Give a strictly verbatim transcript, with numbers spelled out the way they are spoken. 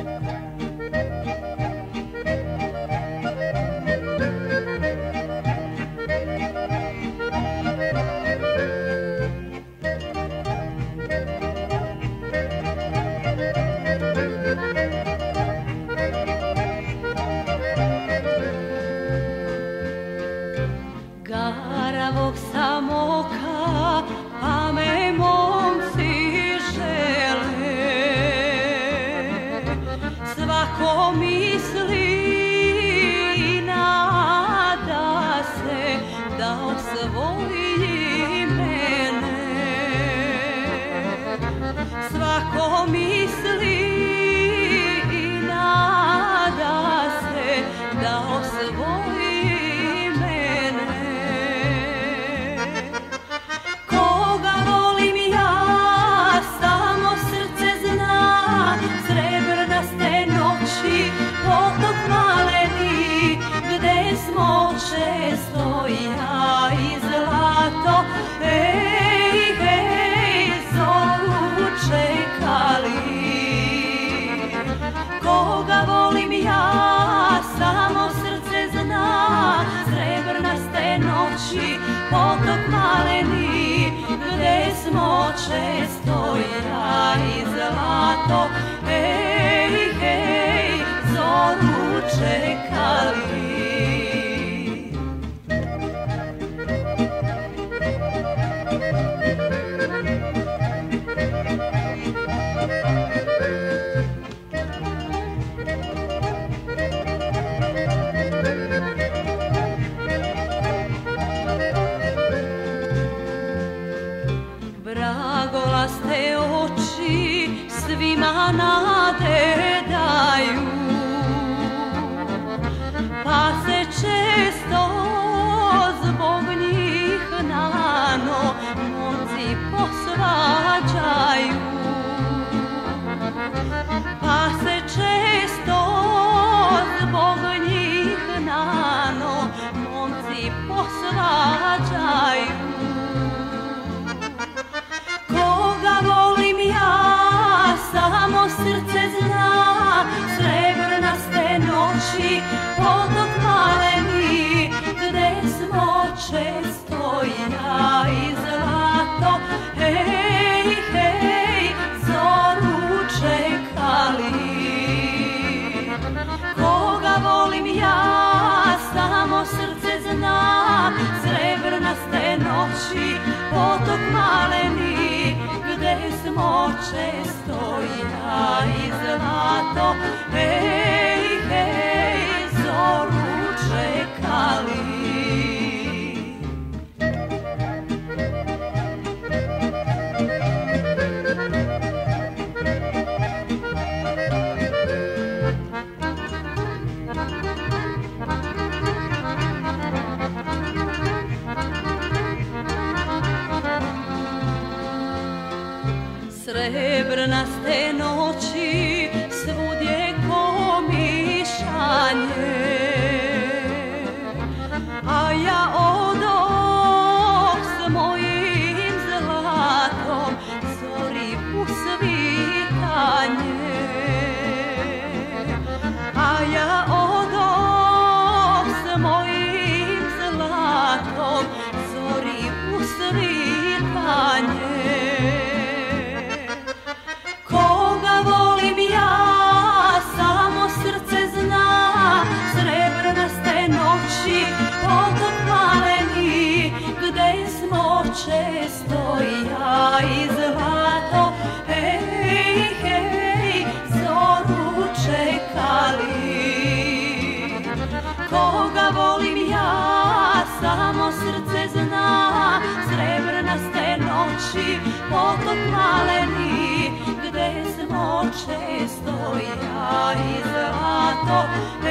Garavog sam oka, pa me momci žele. Svako misli i nada se da osvoji mene. Svako misli i nada se da osvoji potok maleni, gde smo često ja i zlato, ej, ej, zoru čekali. Koga volim ja, samo srce zna, srebrnaste noći, potok maleni, gde smo često ja i zlato, ej, ej, zoru čekali. Vragolaste oči svima nade daju, pa se često zbog njih nano momci posvađaju. Pa se često zbog njih nano momci posvađaju. Koga volim ja, samo srce zna, srebrnaste noći, potok maleni, gde smo često ja i zlato, hej, hej, zoru čekali. Koga volim ja, samo srce zna, srebrnaste noći, potok maleni, gde smo često ja i zlato, hej, hej, zoru čekali. Srebrnaste noći, svud je komišanje, a ja odoh s mojim zlatom zori u svitanje. A ja odoh s mojim zlatom zori u svitanje. Potok maleni, gde smo često ja i zlato, hej, hej, zoru čekali. Koga volim ja, samo srce zna, srebrnaste noći, potok maleni, gde smo često ja i zlato,